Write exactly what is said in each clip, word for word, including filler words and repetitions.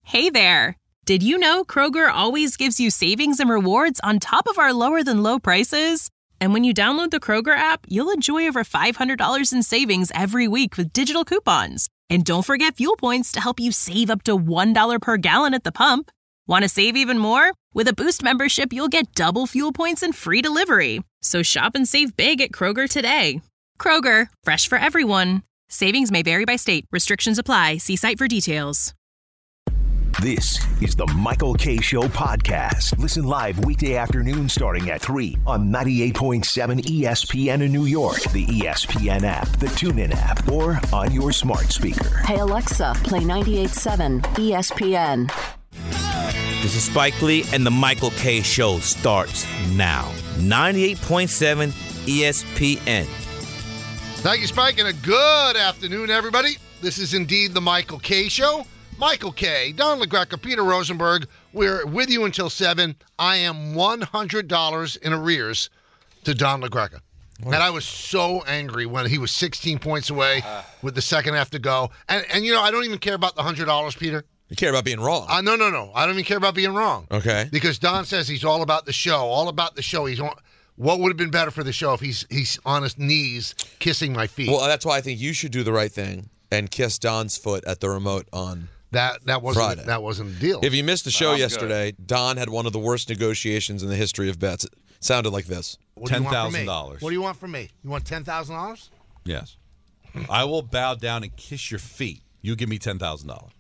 Hey there! Did you know Kroger always gives you savings and rewards on top of our lower-than-low prices? And when you download the Kroger app, you'll enjoy over five hundred dollars in savings every week with digital coupons. And don't forget fuel points to help you save up to one dollar per gallon at the pump. Want to save even more? With a Boost membership, you'll get double fuel points and free delivery. So shop and save big at Kroger today. Kroger, fresh for everyone. Savings may vary by state. Restrictions apply. See site for details. This is the Michael Kay Show podcast. Listen live weekday afternoon starting at three on ninety-eight point seven E S P N in New York, the E S P N app, the TuneIn app, or on your smart speaker. Hey, Alexa, play ninety-eight point seven E S P N. This is Spike Lee, and the Michael Kay Show starts now. ninety-eight point seven E S P N. Thank you, Spike, and a good afternoon, everybody. This is indeed the Michael Kay Show. Michael Kay, Don LaGreca, Peter Rosenberg. We're with you until seven. I am one hundred dollars in arrears to Don LaGreca. What? And I was so angry when he was sixteen points away uh, with the second half to go. And, and, you know, I don't even care about the one hundred dollars, Peter. You care about being wrong. Uh, no, no, no. I don't even care about being wrong. Okay. Because Don says he's all about the show, all about the show. He's on, what would have been better for the show if he's he's on his knees kissing my feet? Well, that's why I think you should do the right thing and kiss Don's foot at the remote on That that wasn't Friday. That wasn't the deal. If you missed the show Oh, yesterday, good. Don had one of the worst negotiations in the history of bets. It sounded like this: ten thousand dollars. What do you want from me? You want ten thousand dollars? Yes. I will bow down and kiss your feet. You give me ten thousand dollars.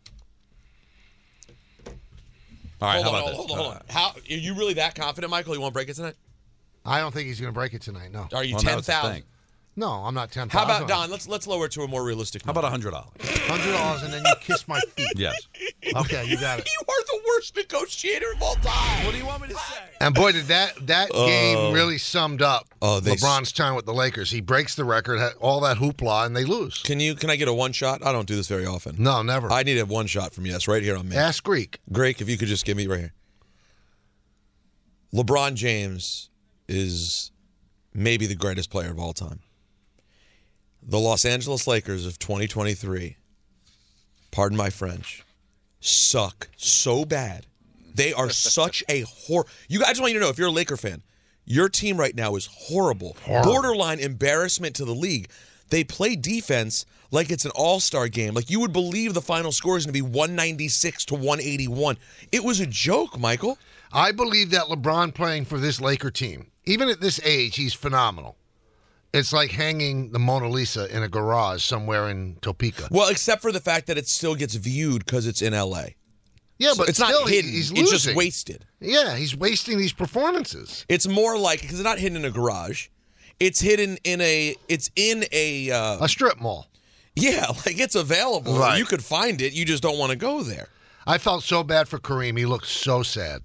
All right. Hold how on, about hold this? on, hold on. How are you really that confident, Michael? You won't break it tonight? I don't think he's going to break it tonight. No. Are you Well, ten thousand? No, I'm not ten How thousand. about Don? Let's let's lower it to a more realistic. How number. about a hundred dollars? Hundred dollars, and then you kiss my feet. Yes. Okay, you got it. You are the worst negotiator of all time. What do you want me to say? And boy, did that that Oh. game really summed up Oh, they LeBron's time with the Lakers. He breaks the record, had all that hoopla, and they lose. Can you? Can I get a one shot? I don't do this very often. No, never. I need a one shot from yes, right here on me. Ask Greek. Greek, if you could just give me right here. LeBron James is maybe the greatest player of all time. The Los Angeles Lakers of twenty twenty-three, pardon my French, suck so bad. They are such a hor. You guys, I just want you to know, if you're a Laker fan, your team right now is horrible. Horrible. Borderline embarrassment to the league. They play defense like it's an all-star game. Like you would believe the final score is going to be one ninety-six to one eighty-one. It was a joke, Michael. I believe that LeBron playing for this Laker team, even at this age, he's phenomenal. It's like hanging the Mona Lisa in a garage somewhere in Topeka. Well, except for the fact that it still gets viewed because it's in L A. Yeah, So but it's still, not he- hidden. he's It's losing. just wasted. Yeah, he's wasting these performances. It's more like, because it's not hidden in a garage. It's hidden in a, it's in a, uh, A strip mall. yeah, like it's available. Right. You could find it. You just don't want to go there. I felt so bad for Kareem. He looked so sad.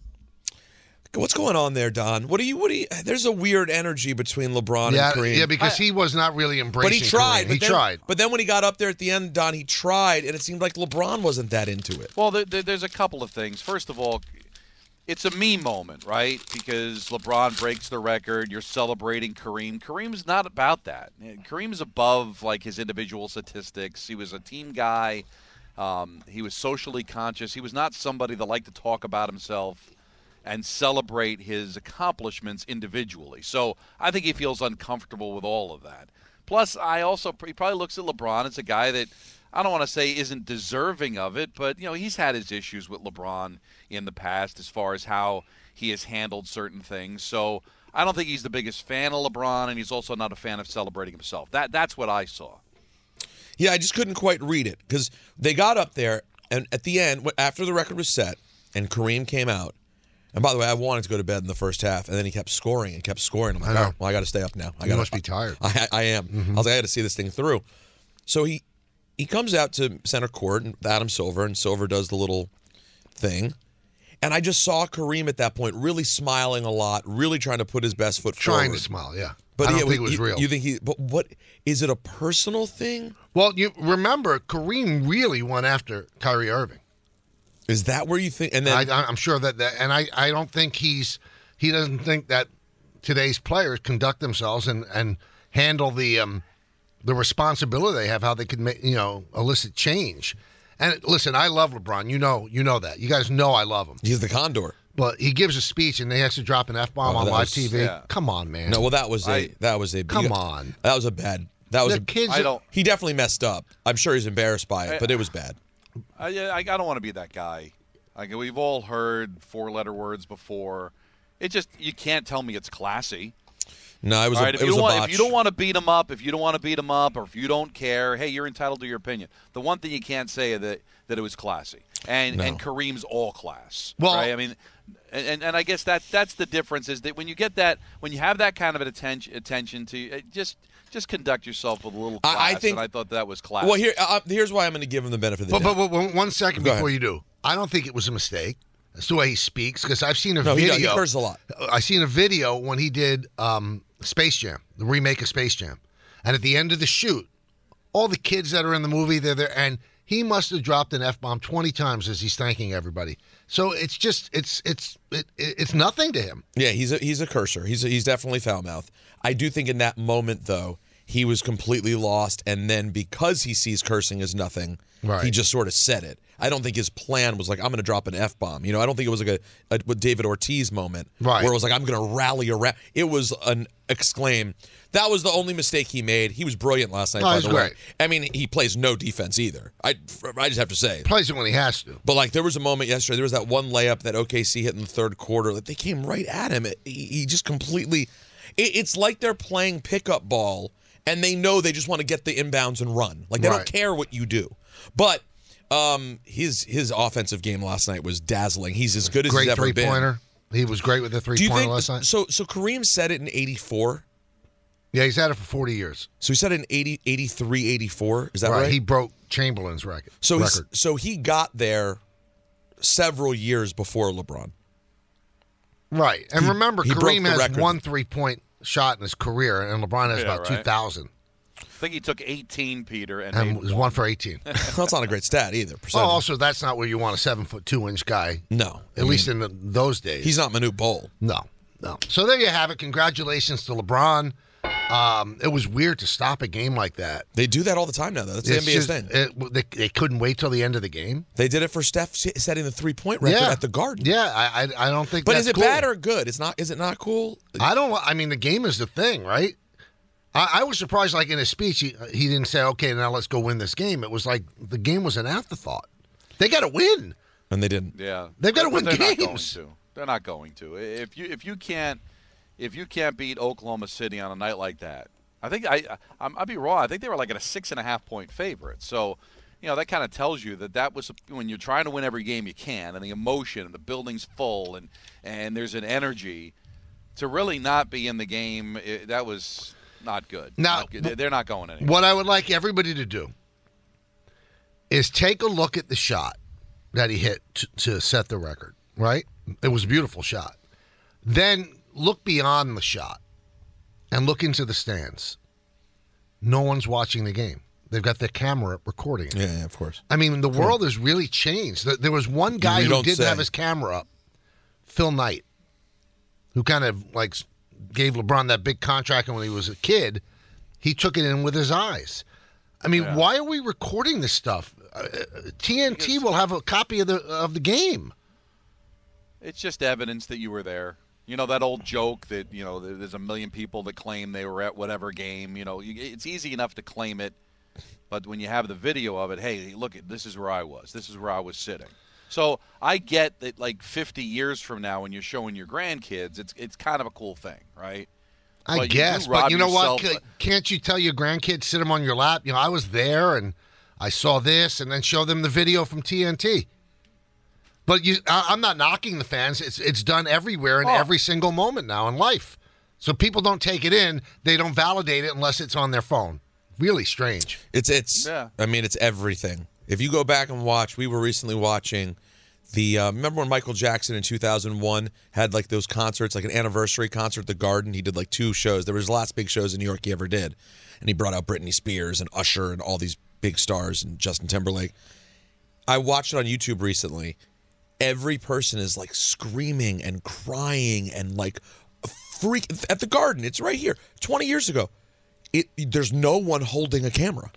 What's going on there, Don? What do you, what do you, there's a weird energy between LeBron Yeah, and Kareem. yeah, because I- he was not really embracing But he tried. Kareem. But He then, tried. But then when he got up there at the end, Don, he tried, and it seemed like LeBron wasn't that into it. Well, there, there, there's a couple of things. First of all, it's a me moment, right? Because LeBron breaks the record. You're celebrating Kareem. Kareem's not about that. Kareem's above like his individual statistics. He was a team guy. Um, he was socially conscious. He was not somebody that liked to talk about himself and celebrate his accomplishments individually. So I think he feels uncomfortable with all of that. Plus, I also he probably looks at LeBron as a guy that I don't want to say isn't deserving of it, but you know he's had his issues with LeBron in the past as far as how he has handled certain things. So I don't think he's the biggest fan of LeBron, and he's also not a fan of celebrating himself. That that's what I saw. Yeah, I just couldn't quite read it because they got up there, and at the end, after the record was set and Kareem came out, and by the way, I wanted to go to bed in the first half, and then he kept scoring and kept scoring. I'm like, I know. all right, well, I got to stay up now. I You gotta, must be tired. I, I am. Mm-hmm. I was like, I got to see this thing through. So he he comes out to center court and with Adam Silver, and Silver does the little thing. And I just saw Kareem at that point really smiling a lot, really trying to put his best foot Trying forward. to smile, yeah. But I don't yeah, think it was you, real. You think he? But what is it? A personal thing? Well, you remember Kareem really went after Kyrie Irving. Is that where you think? And then I, I'm sure that, that and I, I don't think he's he doesn't think that today's players conduct themselves and, and handle the um, the responsibility they have, how they could make, you know elicit change. And listen, I love LeBron. You know, you know that. You guys know I love him. He's the condor. But he gives a speech and they has to drop an F-bomb Oh, on that live was- T V. yeah. Come on, man. No, well, that was a I- that was a Come you- on. That was a bad. That was The a, kids I don't. He definitely messed up. I'm sure he's embarrassed by it, I- but it was bad. I, I, I don't want to be that guy. Like, we've all heard four-letter words before. It just you can't tell me it's classy. No, it was All a, right, if it you was don't a want, botch. if you don't want to beat him up, if you don't want to beat him up, or if you don't care, hey, you're entitled to your opinion. The one thing you can't say is that that it was classy, and No. and Kareem's all class. Well- right? I mean, and and I guess that that's the difference is that when you get that, when you have that kind of an attention attention to it, just just conduct yourself with a little class. I- I think- and I thought that was classy. Well, here uh, here's why I'm going to give him the benefit of the But, doubt. but, but one second Go before ahead. you do. I don't think it was a mistake. That's the way he speaks because I've seen a No, he video. does. He curses a lot. I seen a video when he did um, Space Jam, the remake of Space Jam, and at the end of the shoot, all the kids that are in the movie they're there, and he must have dropped an F bomb twenty times as he's thanking everybody. So it's just it's it's it, it's nothing to him. Yeah, he's a he's a cursor. He's a, he's definitely foul mouth. I do think in that moment though, he was completely lost, and then because he sees cursing as nothing, Right. he just sort of said it. I don't think his plan was like I'm going to drop an F bomb. You know, I don't think it was like a, a David Ortiz moment Right. where it was like I'm going to rally around. It was an exclaim. That was the only mistake he made. He was brilliant last night. No, by he's the way, great. I mean, he plays no defense either. I I just have to say. Plays it when he has to. But like there was a moment yesterday, there was that one layup that O K C hit in the third quarter. Like they came right at him. It, he, he just completely. It, it's like they're playing pickup ball, and they know they just want to get the inbounds and run. Like they Right. don't care what you do. But um, his his offensive game last night was dazzling. He's as good as Great he's ever three been. pointer. He was great with the three Do you pointer think last night. so? So Kareem said it in eighty-four. Yeah, he's had it for forty years. So he said it in eighty, eighty-three, eighty-four. Is that right? He broke Chamberlain's record. so he's, record. so he got there several years before LeBron. Right. And He- remember, he broke Kareem the has record. one three-point shot in his career, and LeBron has Yeah, about right. two thousand. I think he took eighteen, Peter, and, And made was one for eighteen. That's not a great stat either. Oh, percentage. also, that's not where you want a seven-foot, two-inch guy, No. at least in the, those days. He's not Manute Bol. No, no. So there you have it. Congratulations to LeBron. Um, it was weird to stop a game like that. They do that all the time now, though. That's the It's N B A's just- thing. it- they, they couldn't wait till the end of the game. They did it for Steph s- setting the three-point record yeah. at the Garden. Yeah, I, I, I don't think But that's is it cool. bad or good? It's not. Is it not cool? I don't. I mean, the game is the thing, right? I, I was surprised, like in his speech, he, he didn't say, "Okay, now let's go win this game." It was like the game was an afterthought. They got to win. And they didn't. Yeah, They've gotta But win they're games. Not going to. They're not going to. If you if you can't if you can't beat Oklahoma City on a night like that, I think I, I I'd be wrong. I think they were like at a six and a half point favorite. So, you know, that kind of tells you that that was when you're trying to win every game you can, and the emotion, and the building's full, and and there's an energy to really not be in the game. It, that was not good. Now, Not good. They're not going anywhere. What I would like everybody to do is take a look at the shot that he hit to, to set the record, right? It was a beautiful shot. Then look beyond the shot and look into the stands. No one's watching the game. They've got their camera recording it. Yeah, yeah, of course. I mean, the world has really changed. There- There was one guy You who don't didn't say. have his camera up, Phil Knight, who kind of like gave LeBron that big contract when he was a kid. He took it in with his eyes. I mean, Yeah. why are we recording this stuff? Uh, T N T will have a copy of the of the game. It's just evidence that you were there. You know, that old joke that, you know, there's a million people that claim they were at whatever game. You know, you- it's easy enough to claim it, but when you have the video of it, hey, look, at this is where I was. This is where I was sitting. So I get that, like, fifty years from now when you're showing your grandkids, it's it's kind of a cool thing, right? I But you do guess, rob but you know what? yourself- C- Can't you tell your grandkids, sit them on your lap? You know, I was there and I saw this, and then show them the video from T N T. But you, I, I'm not knocking the fans. It's it's done everywhere in Oh. every single moment now in life. So people don't take it in. They don't validate it unless it's on their phone. Really strange. It's it's. Yeah. I mean, it's everything. If you go back and watch, we were recently watching the. Uh, remember when Michael Jackson in two thousand one had like those concerts, like an anniversary concert at the Garden? He did like two shows. There was the last big shows in New York he ever did, and he brought out Britney Spears and Usher and all these big stars and Justin Timberlake. I watched it on YouTube recently. Every person is like screaming and crying and like a freak at the Garden. It's right here. twenty years ago. It, there's no one holding a camera. Right.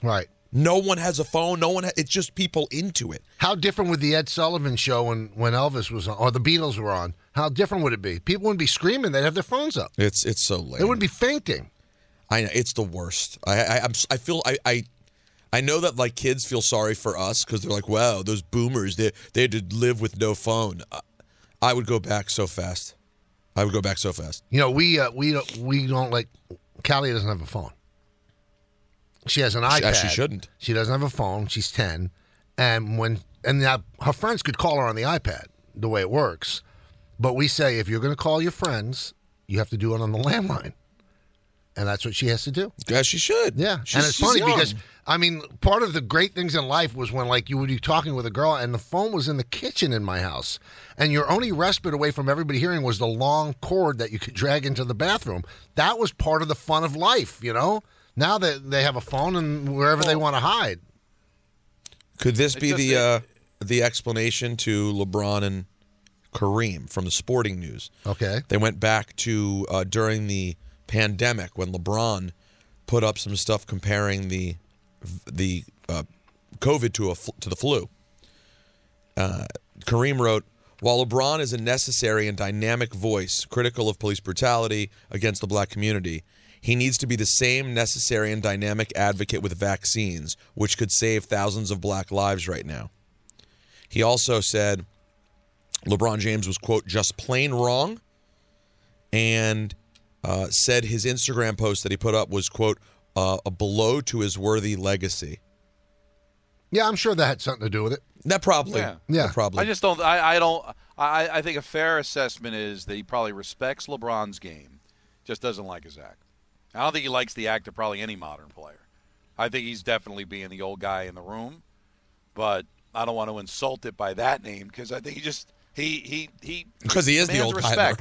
No one has a phone. No one. Ha- it's just people into it. How different would the Ed Sullivan Show when, when Elvis was on, or the Beatles were on? How different would it be? People wouldn't be screaming. They'd have their phones up. It's it's so lame. They wouldn't be fainting. I know it's the worst. I I I'm, I feel I, I I know that like kids feel sorry for us because they're like, wow, those boomers they they had to live with no phone. Uh, I would go back so fast. I would go back so fast. You know, we uh, we don't, we don't like. Callie doesn't have a phone. She has an iPad. As she shouldn't. She doesn't have a phone. She's ten, and when and now her friends could call her on the iPad. The way it works, but we say if you're going to call your friends, you have to do it on the landline, and that's what she has to do. As she should. Yeah, she's, and it's she's funny young. because I mean, part of the great things in life was when like you would be talking with a girl, and the phone was in the kitchen in my house, and your only respite away from everybody hearing was the long cord that you could drag into the bathroom. That was part of the fun of life, you know. Now that they have a phone and wherever they want to hide. Could this It be just- the uh, the explanation to LeBron and Kareem from the Sporting News? Okay. They went back to uh, during the pandemic when LeBron put up some stuff comparing the the uh, COVID to a to the flu. Uh, Kareem wrote, "While LeBron is a necessary and dynamic voice critical of police brutality against the black community, he needs to be the same necessary and dynamic advocate with vaccines, which could save thousands of black lives right now." He also said LeBron James was, quote, just plain wrong, and uh, said his Instagram post that he put up was, quote, uh, a blow to his worthy legacy. Yeah, I'm sure that had something to do with it. That probably. Yeah. Yeah. That probably. I just don't. I, I don't. I, I think a fair assessment is that he probably respects LeBron's game, just doesn't like his act. I don't think he likes the act of probably any modern player. I think he's definitely being the old guy in the room, but I don't want to insult it by that name because I think he just he he he Because he is the demands old guy. respect.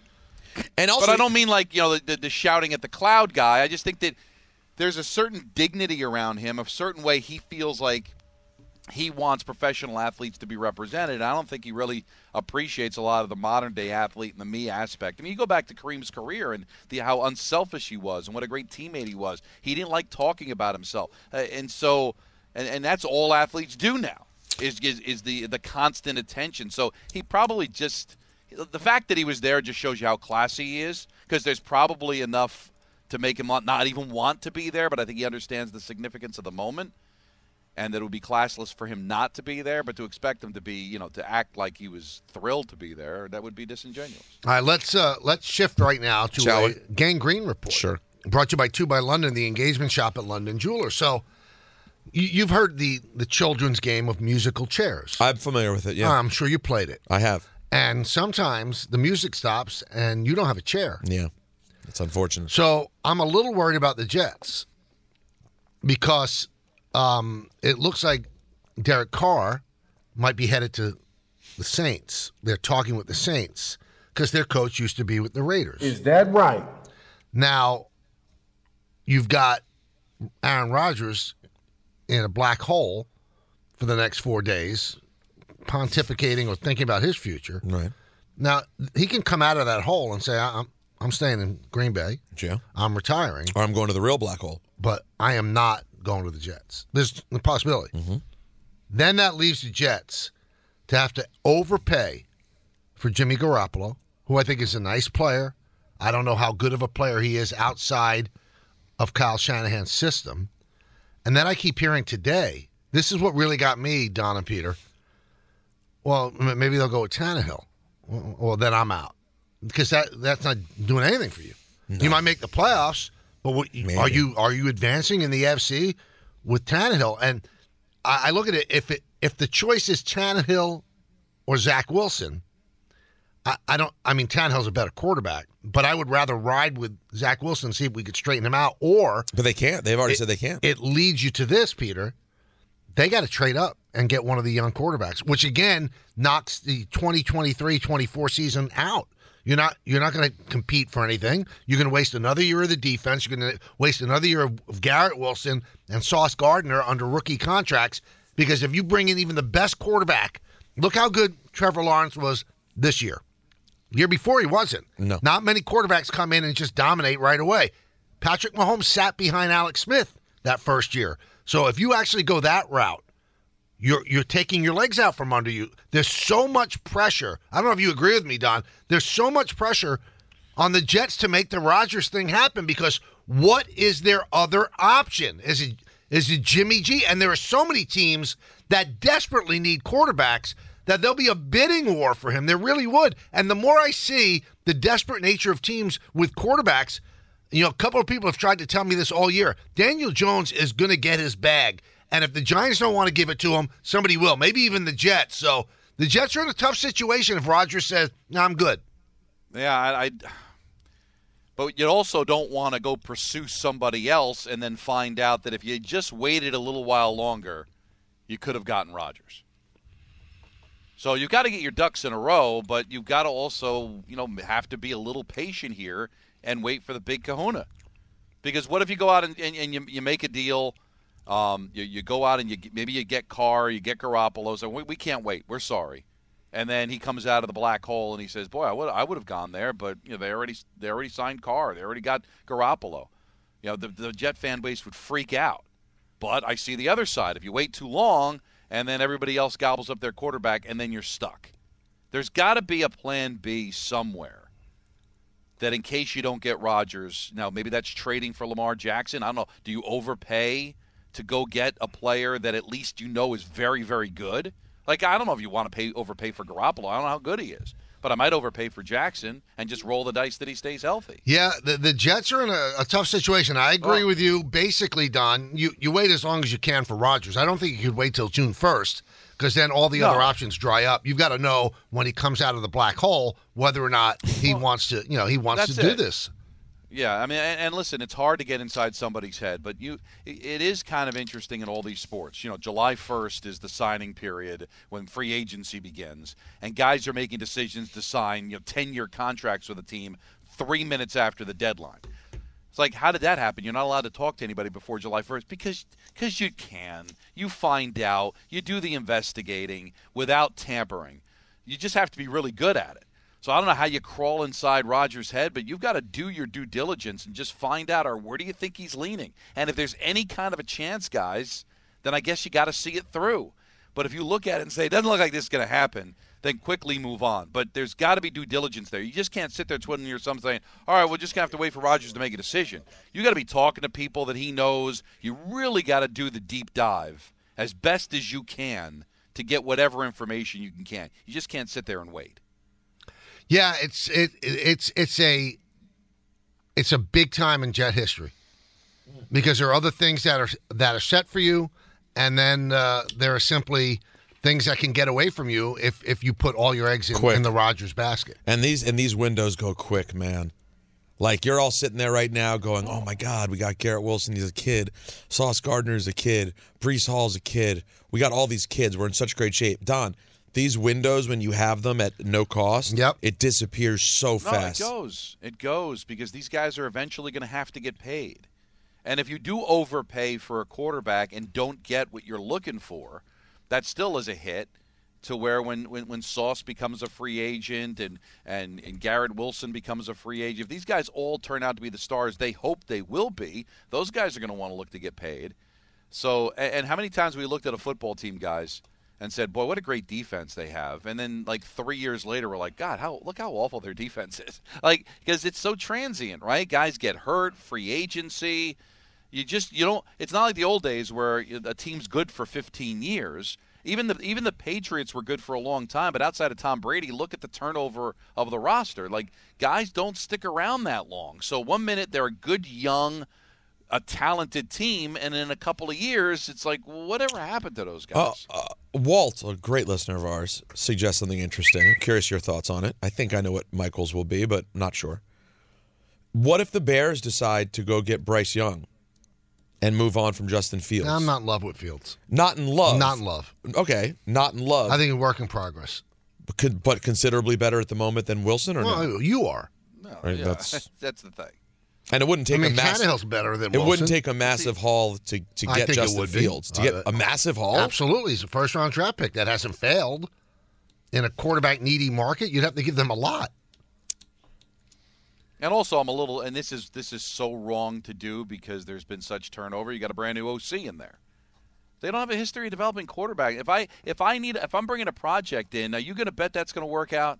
And also, But I don't mean like, you know, the, the, the shouting at the cloud guy. I just think that there's a certain dignity around him, a certain way he feels like he wants professional athletes to be represented. I don't think he really appreciates a lot of the modern-day athlete and the me aspect. I mean, you go back to Kareem's career and the, how unselfish he was and what a great teammate he was. He didn't like talking about himself. Uh, and so and, and that's all athletes do now is, is, is the, the constant attention. So he probably just – the fact that he was there just shows you how classy he is because there's probably enough to make him not even want to be there, but I think he understands the significance of the moment. And that it would be classless for him not to be there, but to expect him to be, you know, to act like he was thrilled to be there, that would be disingenuous. All right, let's uh, let's shift right now to Shall a we? Gang Green report. Sure. Brought to you by Two by London, the engagement shop at London Jewelers. So, you, you've heard the the children's game of musical chairs. I'm familiar with it, yeah. I'm sure you played it. I have. And sometimes the music stops and you don't have a chair. Yeah. It's unfortunate. So I'm a little worried about the Jets because um, it looks like Derek Carr might be headed to the Saints. They're talking with the Saints because their coach used to be with the Raiders. Is that right? Now, you've got Aaron Rodgers in a black hole for the next four days, pontificating or thinking about his future. Right. Now, he can come out of that hole and say, I'm I'm staying in Green Bay. Yeah. I'm retiring. Or I'm going to the real black hole. But I am not going to the Jets. There's a possibility. Mm-hmm. Then that leaves the Jets to have to overpay for Jimmy Garoppolo, who I think is a nice player. I don't know how good of a player he is outside of Kyle Shanahan's system. And then I keep hearing today, this is what really got me, Don and Peter. Well, m- maybe they'll go with Tannehill. Well, well then I'm out. Because that that's not doing anything for you. No. You might make the playoffs, but what, are you are you advancing in the A F C with Tannehill? And I, I look at it, if it if the choice is Tannehill or Zach Wilson, I, I don't. I mean, Tannehill's a better quarterback, but I would rather ride with Zach Wilson and see if we could straighten him out. Or but they can't. They've already it, said they can't. It leads you to this, Peter. They got to trade up and get one of the young quarterbacks, which again knocks the twenty twenty-three twenty-four season out. You're not you're not going to compete for anything. You're going to waste another year of the defense. You're going to waste another year of, of Garrett Wilson and Sauce Gardner under rookie contracts, because if you bring in even the best quarterback, look how good Trevor Lawrence was this year. The year before he wasn't. No. Not many quarterbacks come in and just dominate right away. Patrick Mahomes sat behind Alex Smith that first year. So if you actually go that route, you're you're taking your legs out from under you. There's so much pressure. I don't know if you agree with me, Don. There's so much pressure on the Jets to make the Rodgers thing happen because what is their other option? Is it is it Jimmy G? And there are so many teams that desperately need quarterbacks that there'll be a bidding war for him. There really would. And the more I see the desperate nature of teams with quarterbacks, you know, a couple of people have tried to tell me this all year. Daniel Jones is going to get his bag. And if the Giants don't want to give it to him, somebody will. Maybe even the Jets. So the Jets are in a tough situation if Rodgers says, no, I'm good. Yeah, I, I but you also don't want to go pursue somebody else and then find out that if you just waited a little while longer, you could have gotten Rodgers. So you've got to get your ducks in a row, but you've got to also, you know, have to be a little patient here and wait for the big kahuna. Because what if you go out and, and, and you, you make a deal, um, you, you go out and you maybe you get Carr, you get Garoppolo, so we, we can't wait, we're sorry. And then he comes out of the black hole and he says, boy, I would I would have gone there, but you know they already they already signed Carr, they already got Garoppolo. You know, the, the Jet fan base would freak out. But I see the other side. If you wait too long and then everybody else gobbles up their quarterback and then you're stuck. There's got to be a plan B somewhere that in case you don't get Rodgers, now maybe that's trading for Lamar Jackson. I don't know. Do you overpay to go get a player that at least you know is very, very good? Like, I don't know if you want to pay overpay for Garoppolo. I don't know how good he is. But I might overpay for Jackson and just roll the dice that he stays healthy. Yeah, the, the Jets are in a, a tough situation. I agree oh. with you. Basically, Don, you, you wait as long as you can for Rodgers. I don't think you could wait till June first because then all the no. other options dry up. You've got to know when he comes out of the black hole whether or not he well, wants to, you know, he wants to do it. this. Yeah, I mean, and, and listen, it's hard to get inside somebody's head, but you, it is kind of interesting in all these sports. You know, July first is the signing period when free agency begins, and guys are making decisions to sign, you know, ten-year contracts with a team three minutes after the deadline. It's like, how did that happen? You're not allowed to talk to anybody before July first because because you can. You find out. You do the investigating without tampering. You just have to be really good at it. So I don't know how you crawl inside Rodgers' head, but you've got to do your due diligence and just find out, or where do you think he's leaning? And if there's any kind of a chance, guys, then I guess you got to see it through. But if you look at it and say, it doesn't look like this is going to happen, then quickly move on. But there's got to be due diligence there. You just can't sit there twiddling your thumbs saying, all right, we're just going to have to wait for Rodgers to make a decision. You got to be talking to people that he knows. You really got to do the deep dive as best as you can to get whatever information you can. can. You just can't sit there and wait. Yeah, it's it it's it's a it's a big time in Jet history because there are other things that are that are set for you, and then uh, there are simply things that can get away from you if if you put all your eggs in, in the Rodgers basket. And these and these windows go quick, man. Like you're all sitting there right now going, "Oh my God, we got Garrett Wilson. He's a kid. Sauce Gardner's a kid. Breece Hall's a kid. We got all these kids. We're in such great shape." Don, these windows, when you have them at no cost, yep. it disappears so no, fast. it goes. It goes because these guys are eventually going to have to get paid. And if you do overpay for a quarterback and don't get what you're looking for, that still is a hit to where when, when, when Sauce becomes a free agent and, and, and Garrett Wilson becomes a free agent, if these guys all turn out to be the stars they hope they will be, those guys are going to want to look to get paid. So, and, and how many times we looked at a football team, guys, and said, boy, what a great defense they have. And then, like, three years later, we're like, God, how look how awful their defense is. Like, because it's so transient, right? Guys get hurt, free agency. You just, you don't, it's not like the old days where a team's good for fifteen years. Even the even the Patriots were good for a long time, but outside of Tom Brady, look at the turnover of the roster. Like, guys don't stick around that long. So one minute they're a good, young, a talented team, and in a couple of years, it's like, whatever happened to those guys? Uh, uh, Walt, a great listener of ours, suggests something interesting. I'm curious your thoughts on it. I think I know what Michael's will be, but not sure. What if the Bears decide to go get Bryce Young and move on from Justin Fields? I'm not in love with Fields. Not in love? Not in love. Okay, not in love. I think a work in progress. But, could, but considerably better at the moment than Wilson, or well, no? You are. No, right, yeah, that's, that's the thing. And it wouldn't take I mean, a massive. Tannehill's better than It Wilson. wouldn't take a massive haul to, to I get think it Justin would be. Fields. To get Uh, a massive haul? Absolutely. He's a first round draft pick that hasn't failed. In a quarterback needy market, you'd have to give them a lot. And also, I'm a little, and this is this is so wrong to do because there's been such turnover. You got a brand new O C in there. They don't have a history of developing quarterback. If I if I need if I'm bringing a project in, are you going to bet that's going to work out?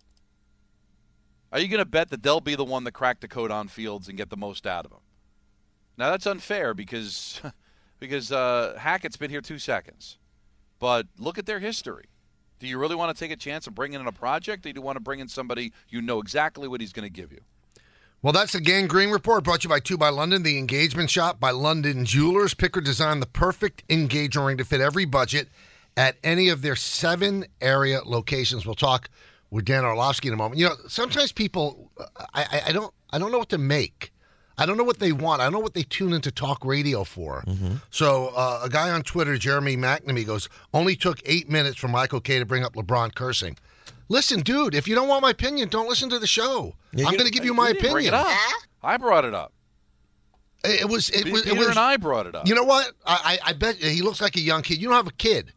Are you going to bet that they'll be the one that crack the code on Fields and get the most out of him? Now that's unfair because because uh, Hackett's been here two seconds. But look at their history. Do you really want to take a chance of bringing in a project, or do you want to bring in somebody you know exactly what he's going to give you? Well, that's the Gang Green Report, brought to you by Two by London, the engagement shop by London Jewelers. Picker designed the perfect engagement ring to fit every budget at any of their seven area locations. We'll talk with Dan Orlovsky in a moment. You know, sometimes people, I, I, I don't, I don't know what to make. I don't know what they want. I don't know what they tune into talk radio for. Mm-hmm. So uh, a guy on Twitter, Jeremy McNamee, goes, only took eight minutes for Michael Kay to bring up LeBron cursing. Listen, dude, if you don't want my opinion, don't listen to the show. Yeah, I'm going to give you my you opinion. Bring it up. I brought it up. It was. It was. Peter It was, and I brought it up. You know what? I, I I bet he looks like a young kid. You don't have a kid.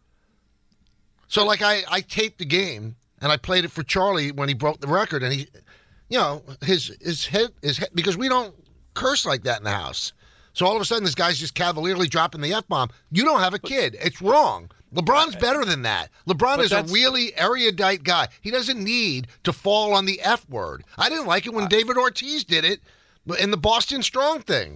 So like I I taped the game and I played it for Charlie when he broke the record, and he, you know, his his head his head, because we don't curse like that in the house. So all of a sudden this guy's just cavalierly dropping the F bomb. You don't have a kid. It's wrong. LeBron's better than that. LeBron is a really erudite guy. He doesn't need to fall on the F word. I didn't like it when David Ortiz did it in the Boston Strong thing.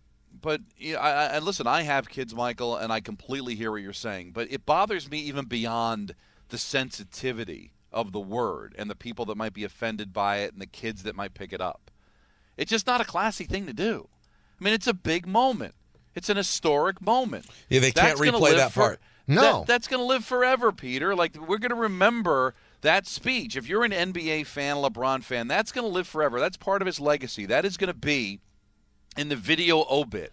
But you know, I, I, and listen, I have kids, Michael, and I completely hear what you're saying. But it bothers me even beyond the sensitivity of the word and the people that might be offended by it and the kids that might pick it up. It's just not a classy thing to do. I mean, it's a big moment. It's an historic moment. Yeah, they can't That's replay that for, part. No. That, that's going to live forever, Peter. Like, we're going to remember that speech. If you're an N B A fan, LeBron fan, that's going to live forever. That's part of his legacy. That is going to be in the video obit.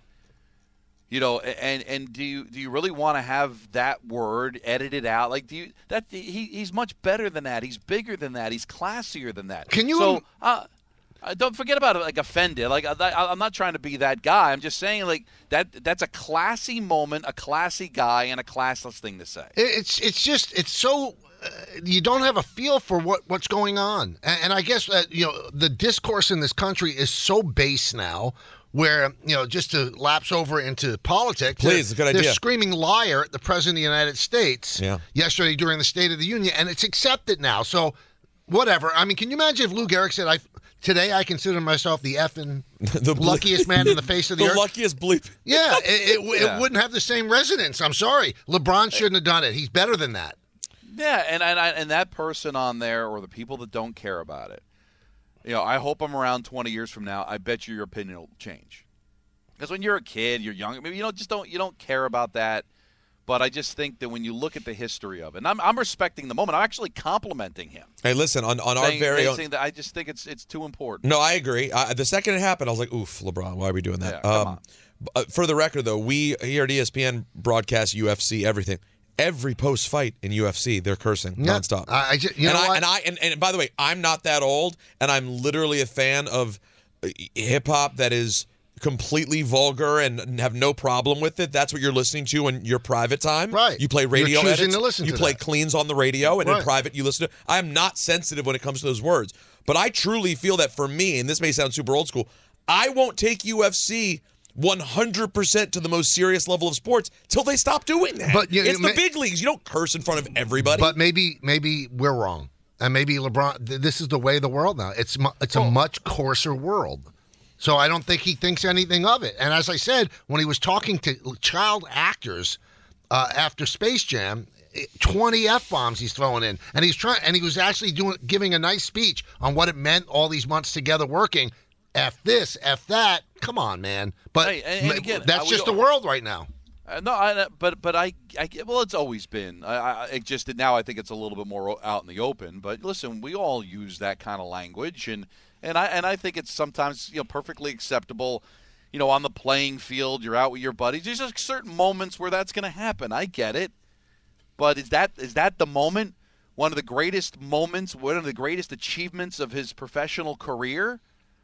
You know, and and do you do you really want to have that word edited out? Like, do you that he he's much better than that. He's bigger than that. He's classier than that. Can you? So, uh, Uh, don't forget about it, like offended. Like I, I'm not trying to be that guy. I'm just saying, like that. That's a classy moment, a classy guy, and a classless thing to say. It's it's just it's so uh, you don't have a feel for what, what's going on, and, and I guess uh, you know the discourse in this country is so base now. Where, you know, just to lapse over into politics, Please, they're, good idea. they're screaming liar at the President of the United States yeah. yesterday during the State of the Union, and it's accepted now. So, whatever. I mean, can you imagine if Lou Gehrig said, I, today I consider myself the effing the ble- luckiest man in the face of the, the earth? The luckiest bleep. Yeah, it, it, yeah. it wouldn't have the same resonance. I'm sorry. LeBron shouldn't have done it. He's better than that. Yeah, and and, I, and that person on there, or the people that don't care about it, you know, I hope I'm around twenty years from now. I bet you your opinion will change. Because when you're a kid, you're young. Maybe you don't just don't you don't care about that. But I just think that when you look at the history of it, and I'm I'm respecting the moment. I'm actually complimenting him. Hey, listen, on, on saying, our very own. Saying that I just think it's it's too important. No, I agree. Uh, the second it happened, I was like, "Oof, LeBron, why are we doing that?" Yeah, come um, on. Uh, for the record, though, we here at E S P N broadcast U F C everything. Every post fight in U F C, they're cursing Yeah. nonstop. I, I just, you and know I, what? and I and, and by the way, I'm not that old, and I'm literally a fan of hip hop that is completely vulgar and have no problem with it. That's what you're listening to in your private time. Right. You play radio You're choosing edits. to listen you to play that. cleans on the radio, and Right. in private you listen to. I am not sensitive when it comes to those words, but I truly feel that for me, and this may sound super old school, I won't take U F C one hundred percent to the most serious level of sports till they stop doing that. But you- it's ma- the big leagues. You don't curse in front of everybody. But maybe maybe we're wrong, and maybe LeBron. th- This is the way of the world now. It's mu- it's a much coarser world, so I don't think he thinks anything of it. And as I said, when he was talking to child actors uh, after Space Jam, it- twenty F bombs he's throwing in, and he's trying, and he was actually doing giving a nice speech on what it meant all these months together working. F this, F that. Come on, man. But Hey, and- and again, that's uh, we just the all- world right now. Uh, no, I, but but I, I well, it's always been. I, I it just now I think it's a little bit more o- out in the open. But listen, we all use that kind of language, and and I and I think it's sometimes you know perfectly acceptable. You know, on the playing field, you're out with your buddies. There's just certain moments where that's going to happen. I get it, but is that is that the moment? One of the greatest moments, one of the greatest achievements of his professional career?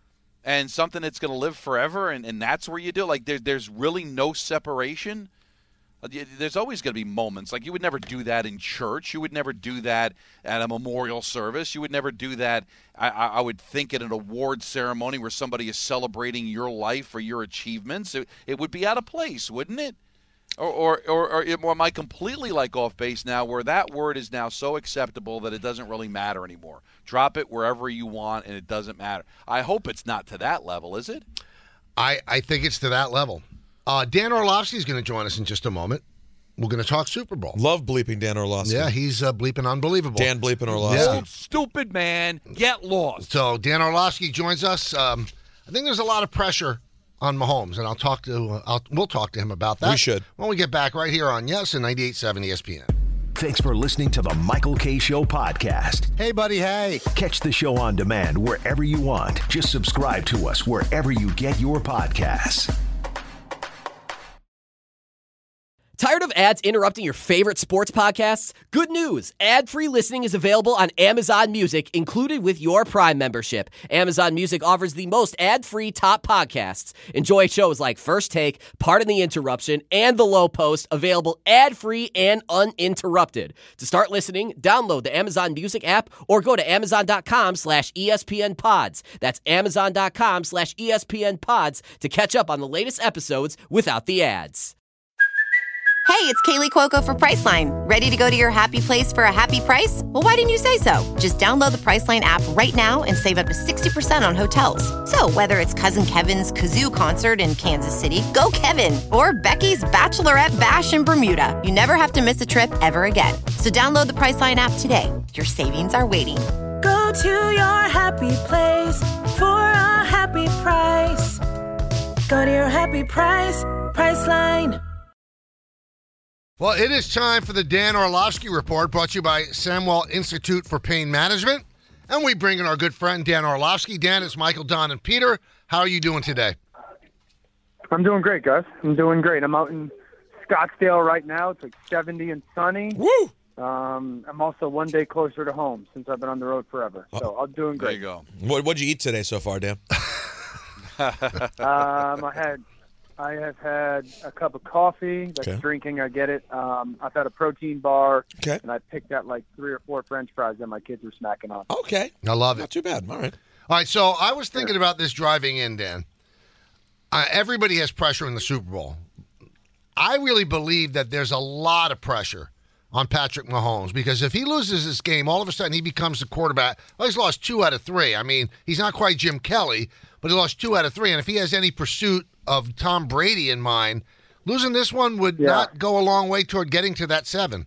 And something that's going to live forever, and, and that's where you do it. Like, there, there's really no separation. There's always going to be moments. Like, you would never do that in church. You would never do that at a memorial service. You would never do that, I, I would think, at an award ceremony where somebody is celebrating your life or your achievements. It, it would be out of place, wouldn't it? Or, or, or, or am I completely like off base now where that word is now so acceptable that it doesn't really matter anymore? Drop it wherever you want and it doesn't matter. I hope it's not to that level, is it? I, I think it's to that level. Uh, Dan Orlovsky is going to join us in just a moment. We're going to talk Super Bowl. Love bleeping Dan Orlovsky. Yeah, he's uh, bleeping unbelievable. Dan bleeping Orlovsky. Yeah. Old stupid man, get lost. So Dan Orlovsky joins us. Um, I think there's a lot of pressure on Mahomes, and I'll talk to uh, I'll, we'll talk to him about that. We should when we get back right here on Yes and ninety-eight point seven E S P N. Thanks for listening to the Michael Kay Show podcast. Hey, buddy, hey. Catch the show on demand wherever you want. Just subscribe to us wherever you get your podcasts. Tired of ads interrupting your favorite sports podcasts? Good news! Ad-free listening is available on Amazon Music, included with your Prime membership. Amazon Music offers the most ad-free top podcasts. Enjoy shows like First Take, Pardon the Interruption, and The Low Post, available ad-free and uninterrupted. To start listening, download the Amazon Music app or go to amazon.com slash ESPN pods. That's amazon.com slash ESPN pods to catch up on the latest episodes without the ads. Hey, it's Kaylee Cuoco for Priceline. Ready to go to your happy place for a happy price? Well, why didn't you say so? Just download the Priceline app right now and save up to sixty percent on hotels. So whether it's Cousin Kevin's Kazoo Concert in Kansas City, go Kevin, or Becky's Bachelorette Bash in Bermuda, you never have to miss a trip ever again. So download the Priceline app today. Your savings are waiting. Go to your happy place for a happy price. Go to your happy price, Priceline. Well, it is time for the Dan Orlovsky Report, brought to you by Samuel Institute for Pain Management. And we bring in our good friend, Dan Orlovsky. Dan, it's Michael, Don, and Peter. How are you doing today? I'm doing great, guys. I'm doing great. I'm out in Scottsdale right now. It's like seventy and sunny. Woo! Um, I'm also one day closer to home since I've been on the road forever. So I'm doing great. There you go. What, what'd you eat today so far, Dan? um, I had... I have had a cup of coffee. That's okay. Drinking, I get it. Um, I've had a protein bar, okay. and I picked out like three or four French fries that my kids were smacking on. Okay. I love it. Not too bad. All right. All right, so I was thinking about this driving in, Dan. Uh, everybody has pressure in the Super Bowl. I really believe that there's a lot of pressure on Patrick Mahomes because if he loses this game, all of a sudden he becomes the quarterback. Well, he's lost two out of three. I mean, he's not quite Jim Kelly, but he lost two out of three. And if he has any pursuit of Tom Brady in mind, losing this one would yeah. not go a long way toward getting to that seven.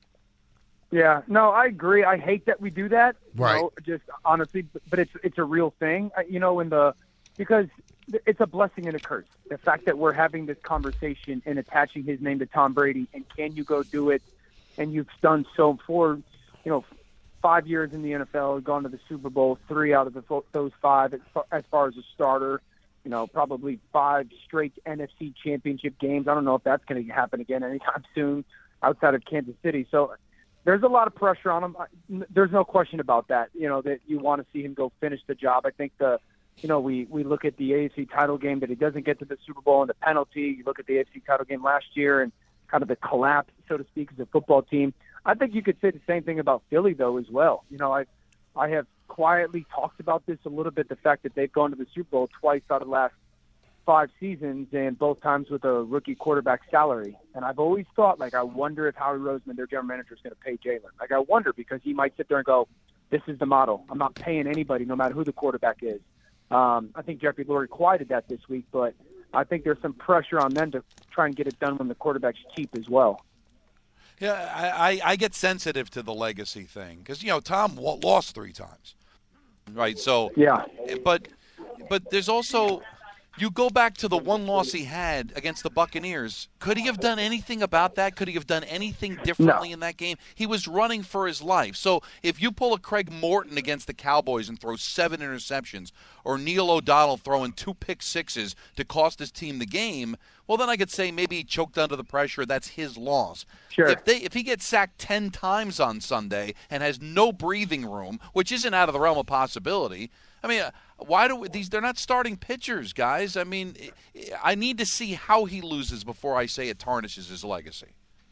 Yeah, no, I agree. I hate that we do that. Right. You know, just honestly, but it's it's a real thing. You know, in the because it's a blessing and a curse. The fact that we're having this conversation and attaching his name to Tom Brady, and can you go do it? And you've done so for, you know, five years in the N F L, gone to the Super Bowl, three out of the, those five as far, as far as a starter. You know, probably five straight N F C championship games. I don't know if that's going to happen again anytime soon outside of Kansas City. So there's a lot of pressure on him. There's no question about that, you know, that you want to see him go finish the job. I think the, you know, we, we look at the A F C title game that he doesn't get to the Super Bowl and the penalty. You look at the A F C title game last year and kind of the collapse, so to speak, as a football team. I think you could say the same thing about Philly, though, as well. You know, I I have quietly talked about this a little bit, the fact that they've gone to the Super Bowl twice out of the last five seasons, and both times with a rookie quarterback salary. And I've always thought, like, I wonder if Howie Roseman, their general manager, is going to pay Jalen. Like, I wonder because he might sit there and go, this is the model. I'm not paying anybody, no matter who the quarterback is. Um, I think Jeffrey Lurie quieted that this week, but I think there's some pressure on them to try and get it done when the quarterback's cheap as well. Yeah, I, I, I get sensitive to the legacy thing because, you know, Tom lost three times, right? So, yeah. But, but there's also – you go back to the one loss he had against the Buccaneers. Could he have done anything about that? Could he have done anything differently no. in that game? He was running for his life. So if you pull a Craig Morton against the Cowboys and throw seven interceptions, or Neil O'Donnell throwing two pick sixes to cost his team the game, well, then I could say maybe he choked under the pressure. That's his loss. Sure. If they if he gets sacked ten times on Sunday and has no breathing room, which isn't out of the realm of possibility, I mean, why do these? They're not starting pitchers, guys. I mean, I need to see how he loses before I say it tarnishes his legacy.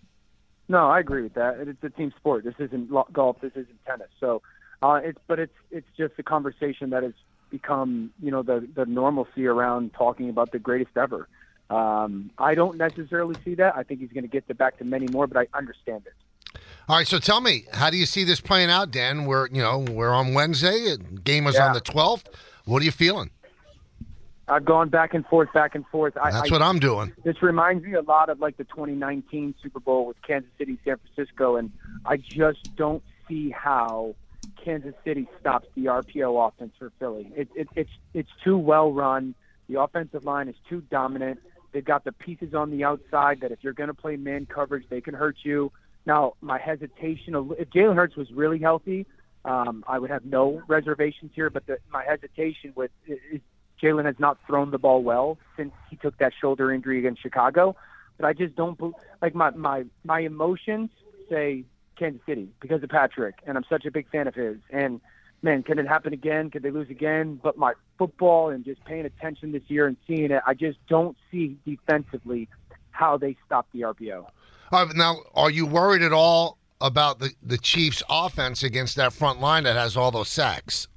No, I agree with that. It's a team sport. This isn't golf. This isn't tennis. So, uh, it's but it's it's just a conversation that has become, you know, the the normalcy around talking about the greatest ever. Um, I don't necessarily see that. I think he's going to get the back to many more, but I understand it. All right, so tell me, how do you see this playing out, Dan? We're, you know, we're on Wednesday. Game was Yeah. on the twelfth. What are you feeling? I've gone back and forth, back and forth. I, That's I, what I'm doing. This reminds me a lot of like the twenty nineteen Super Bowl with Kansas City, San Francisco, and I just don't see how Kansas City stops the R P O offense for Philly. It, it, it's it's too well run. The offensive line is too dominant. They've got the pieces on the outside that if you're going to play man coverage, they can hurt you. Now, my hesitation, if Jalen Hurts was really healthy, um, I would have no reservations here. But the, my hesitation with is Jalen has not thrown the ball well since he took that shoulder injury against Chicago. But I just don't like my my my emotions say Kansas City because of Patrick, and I'm such a big fan of his. And man, can it happen again? Could they lose again? But my football and just paying attention this year and seeing it, I just don't see defensively how they stop the R P O. All right, now, are you worried at all about the, the Chiefs' offense against that front line that has all those sacks?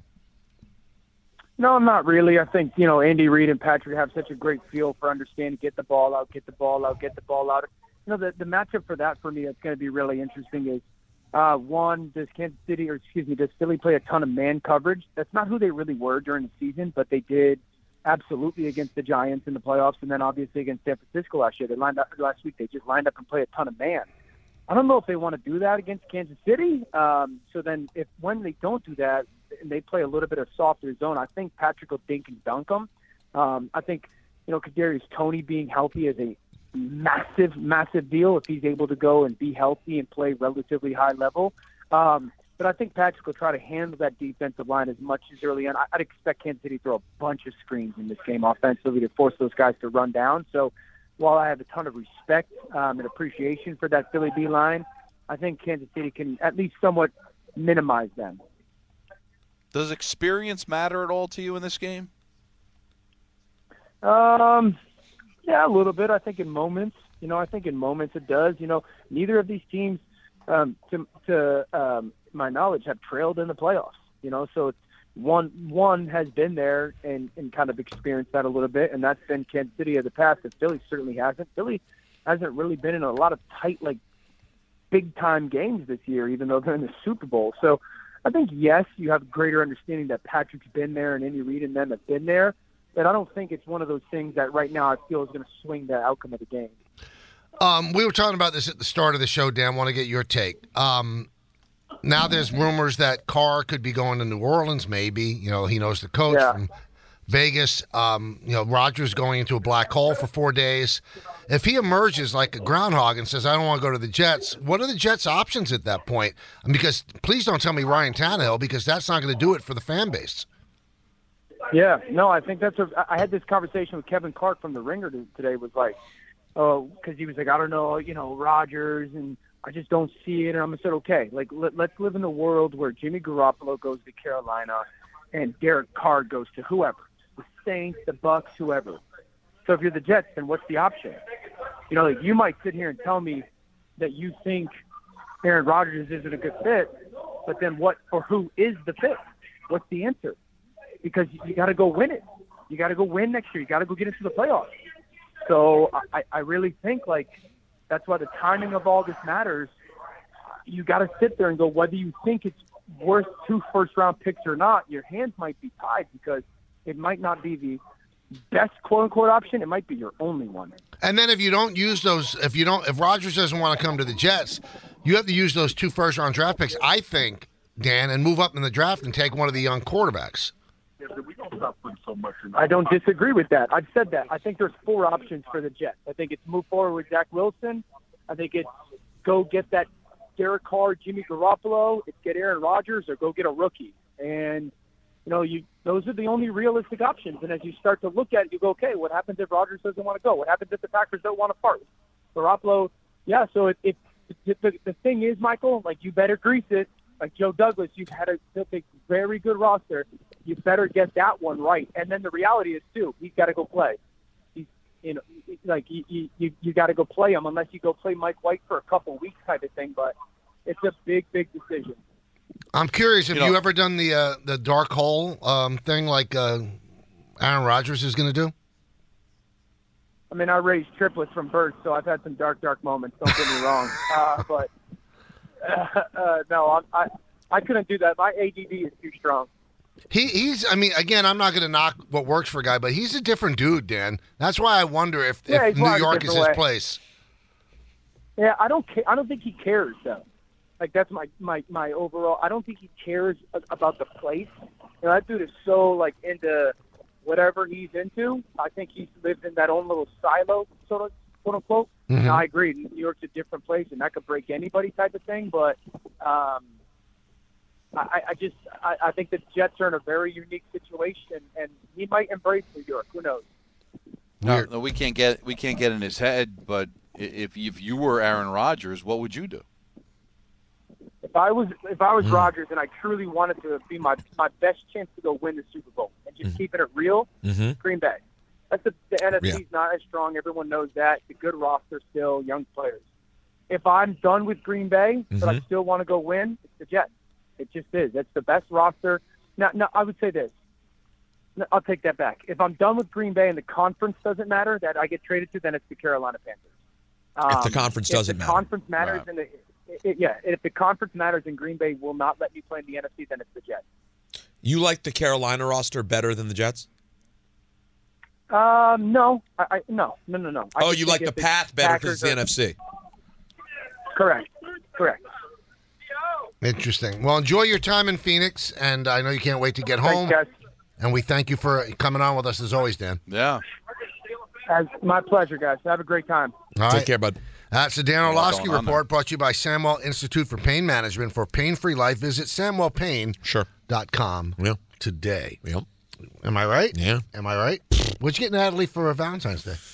No, I'm not really. I think, you know, Andy Reid and Patrick have such a great feel for understanding get the ball out, get the ball out, get the ball out. You know, the, the matchup for that for me that's going to be really interesting is, uh, one, does Kansas City, or excuse me, does Philly play a ton of man coverage? That's not who they really were during the season, but they did absolutely against the Giants in the playoffs, and then obviously against San Francisco last year. They lined up last week. They just lined up and played a ton of man. I don't know if they want to do that against Kansas City. Um, so then, if when they don't do that and they play a little bit of softer zone, I think Patrick will dink and dunk them. Um, I think you know Kadarius Toney being healthy is a massive, massive deal if he's able to go and be healthy and play relatively high level. Um, But I think Patrick will try to handle that defensive line as much as early on. I'd expect Kansas City to throw a bunch of screens in this game offensively to force those guys to run down. So while I have a ton of respect um, and appreciation for that Philly D line, I think Kansas City can at least somewhat minimize them. Does experience matter at all to you in this game? Um, yeah, a little bit. I think in moments, you know, I think in moments it does. You know, neither of these teams, um, to to um, my knowledge, have trailed in the playoffs. You know, so it's one one has been there and, and kind of experienced that a little bit, and that's been Kansas City of the past. And Philly certainly hasn't. Philly hasn't really been in a lot of tight, like big time games this year, even though they're in the Super Bowl. So I think yes, you have greater understanding that Patrick's been there and Andy Reid and them have been there. But I don't think it's one of those things that right now I feel is going to swing the outcome of the game. Um, we were talking about this at the start of the show, Dan. I want to get your take. Um, now there's rumors that Carr could be going to New Orleans, maybe. You know, he knows the coach Yeah. from Vegas. Um, you know, Rodgers going into a black hole for four days. If he emerges like a groundhog and says, I don't want to go to the Jets, what are the Jets' options at that point? Because please don't tell me Ryan Tannehill, because that's not going to do it for the fan base. Yeah, no, I think that's a. I had this conversation with Kevin Clark from The Ringer today. Was like, oh, because he was like, I don't know, you know, Rodgers, and I just don't see it. And I said, okay, like let, let's live in a world where Jimmy Garoppolo goes to Carolina, and Derek Carr goes to whoever, the Saints, the Bucks, whoever. So if you're the Jets, then what's the option? You know, like you might sit here and tell me that you think Aaron Rodgers isn't a good fit, but then what or who is the fit? What's the answer? Because you got to go win it. You got to go win next year. You got to go get into the playoffs. So I, I really think, like, that's why the timing of all this matters. You got to sit there and go, whether you think it's worth two first-round picks or not, your hands might be tied because it might not be the best quote-unquote option. It might be your only one. And then if you don't use those, if you don't, if Rodgers doesn't want to come to the Jets, you have to use those two first-round draft picks, I think, Dan, and move up in the draft and take one of the young quarterbacks. I don't disagree with that. I've said that. I think there's four options for the Jets. I think it's move forward with Zach Wilson. I think it's go get that Derek Carr, Jimmy Garoppolo. It's get Aaron Rodgers or go get a rookie. And, you know, you those are the only realistic options. And as you start to look at it, you go, okay, what happens if Rodgers doesn't want to go? What happens if the Packers don't want to part? Garoppolo, yeah, so it, it, it, the, the thing is, Michael, like you better grease it. Like Joe Douglas, you've had a, a very good roster. You better get that one right. And then the reality is, too, he's got to go play. He's, you know, like you, you, you got to go play him unless you go play Mike White for a couple weeks type of thing. But it's a big, big decision. I'm curious, have You you, know- ever done the uh, the dark hole um, thing like uh, Aaron Rodgers is going to do? I mean, I raised triplets from birth, so I've had some dark, dark moments. Don't get me wrong. Uh, but uh, uh, no, I, I I couldn't do that. My A D D is too strong. He he's. I mean, again, I'm not going to knock what works for a guy, but he's a different dude, Dan. That's why I wonder if, Yeah, if he's New wired a York is his different way. place. Yeah, I don't. Ca- I don't think he cares though. Like that's my my my overall. I don't think he cares a- about the place. You know, that dude is so like into whatever he's into. I think he lives in that own little silo, sort of, quote unquote. Mhm. And I agree. New York's a different place, and that could break anybody type of thing. But um, I, I just I, I think the Jets are in a very unique situation, and he might embrace New York. Who knows? No, no, we can't get we can't get in his head. But i- if if you were Aaron Rodgers, what would you do? If I was if I was Mm. Rodgers and I truly wanted to be my my best chance to go win the Super Bowl and just keeping it real, Mhm. Green Bay. That's the, the N F C's Yeah. not as strong. Everyone knows that. It's a good roster still, young players. If I'm done with Green Bay, but I Mhm. still want to go win, it's the Jets. It just is. That's the best roster. Now, now I would say this. No, I'll take that back. If I'm done with Green Bay and the conference doesn't matter, that I get traded to, then it's the Carolina Panthers. If the Um, conference if doesn't the matter. conference matters Right. in the it, yeah, if the conference matters and Green Bay will not let me play in the N F C, then it's the Jets. You like the Carolina roster better than the Jets? Um, no, I, I no, no, no, no. I Oh, just you think like if the path better because Packers it's the are- N F C. Correct, correct. Interesting. Well, enjoy your time in Phoenix, and I know you can't wait to get Thanks, home. guys. And we thank you for coming on with us as always, Dan. Yeah. As my pleasure, guys. Have a great time. All Take right. care, bud. That's the Dan What's Orlovsky going on Report brought to you by Samwell Institute for Pain Management. For pain-free life, visit samwell pain dot com Yeah. today. Yep. Am I right? Yeah. Am I right? What'd you get Natalie for Valentine's Day?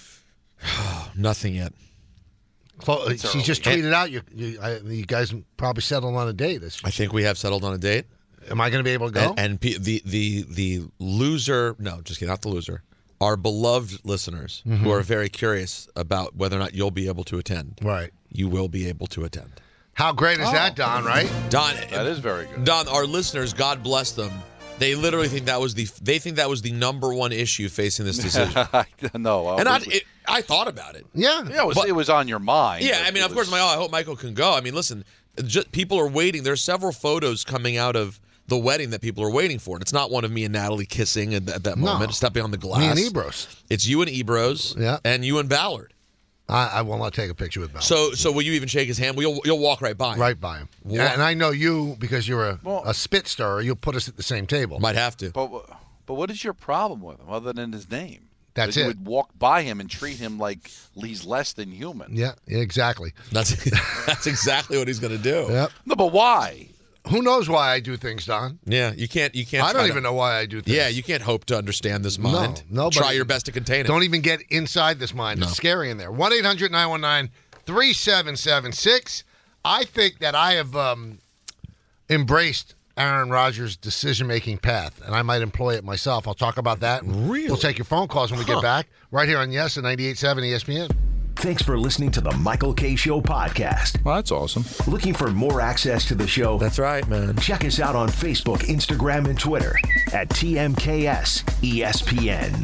Nothing yet. Chlo- It's she just early. tweeted out you you, I, you guys probably settled on a date. This, I think we have settled on a date. am I going to be able to go? And, and pe- the the the loser, no, just kidding, not the loser. Our beloved listeners Mhm. who are very curious about whether or not you'll be able to attend. Right. You will be able to attend. How great is that, Don? Right? Don, That is very good. Don, our listeners, God bless them. They literally think that was the they think that was the number one issue facing this decision. no, and I, it, I thought about it. Yeah, yeah, it was, But- it was on your mind. Yeah, but I mean, it of course, was- my oh, I hope Michael can go. I mean, listen, just, people are waiting. There's several photos coming out of the wedding that people are waiting for, and it's not one of me and Natalie kissing at, at that No. moment, stepping on the glass. Me and Ebros. It's you and Ebros, Yeah. and you and Ballard. I, I will not take a picture with Ballard. So, so will you even shake his hand? Well, you'll you'll walk right by him. Right by him. Wa- Yeah, and I know you because you're a, Well- a spit stirrer. You'll put us at the same table. Might have to. But but what is your problem with him other than his name? That's that you it. would walk by him and treat him like he's less than human. Yeah, yeah, exactly. That's that's exactly what he's going to do. Yep. No, but why? Who knows why I do things, Don? Yeah, you can't. You can't. I try don't to- even know why I do things. Yeah, you can't hope to understand this No, mind. no, Try but- your best to contain it. Don't even get inside this mind. It's No. scary in there. one eight hundred nine one nine three seven seven six. I think that I have um, embraced Aaron Rodgers' decision-making path, and I might employ it myself. I'll talk about that. Really? We'll take your phone calls when we Huh. get back, right here on Yes and ninety-eight point seven E S P N. Thanks for listening to the Michael K. Show podcast. Well, that's awesome. Looking for more access to the show? That's right, man. Check us out on Facebook, Instagram, and Twitter at T M K S E S P N.